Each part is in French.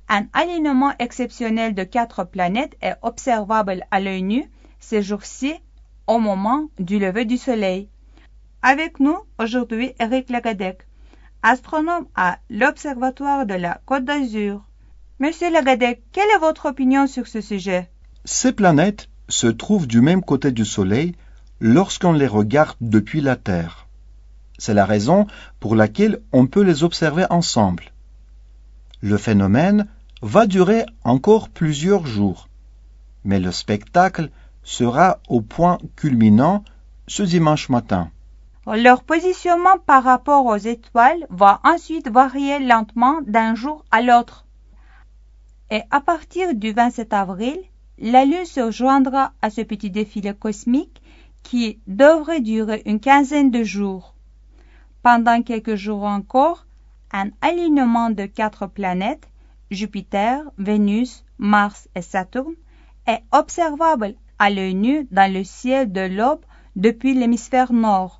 Un alignement exceptionnel de 4 planètes est observable à l'œil nu ces jours-ci au moment du lever du soleil. Avec nous aujourd'hui Eric Lagadec, astronome à l'Observatoire de la Côte d'Azur. Monsieur Lagadec, quelle est votre opinion sur ce sujet? Ces planètes se trouvent du même côté du Soleil lorsqu'on les regarde depuis la Terre. C'est la raison pour laquelle on peut les observer ensemble. Le phénomène va durer encore plusieurs jours, mais le spectacle sera au point culminant ce dimanche matin. Leur positionnement par rapport aux étoiles va ensuite varier lentement d'un jour à l'autre. Et à partir du 27 avril, la Lune se joindra à ce petit défilé cosmique qui devrait durer une quinzaine de jours. Pendant quelques jours encore, un alignement de 4 planètes, Jupiter, Vénus, Mars et Saturne, est observable à l'œil nu dans le ciel de l'aube depuis l'hémisphère nord.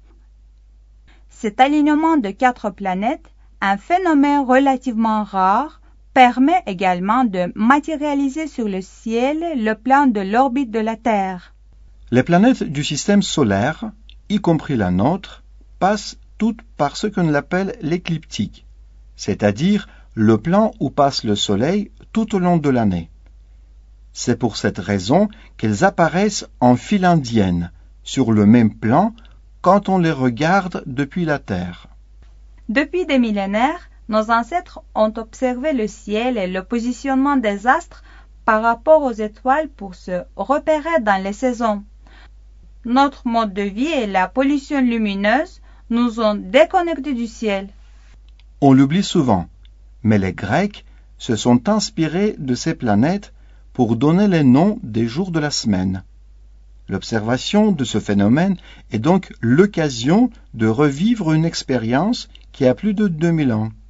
Cet alignement de 4 planètes, un phénomène relativement rare, permet également de matérialiser sur le ciel le plan de l'orbite de la Terre. Les planètes du système solaire, y compris la nôtre, passent toutes par ce qu'on appelle l'écliptique, c'est-à-dire le plan où passe le Soleil tout au long de l'année. C'est pour cette raison qu'elles apparaissent en file indienne, sur le même plan, quand on les regarde depuis la Terre. Depuis des millénaires, nos ancêtres ont observé le ciel et le positionnement des astres par rapport aux étoiles pour se repérer dans les saisons. Notre mode de vie et la pollution lumineuse nous ont déconnectés du ciel. On l'oublie souvent, mais les Grecs se sont inspirés de ces planètes pour donner les noms des jours de la semaine. L'observation de ce phénomène est donc l'occasion de revivre une expérience qui a plus de 2000 ans.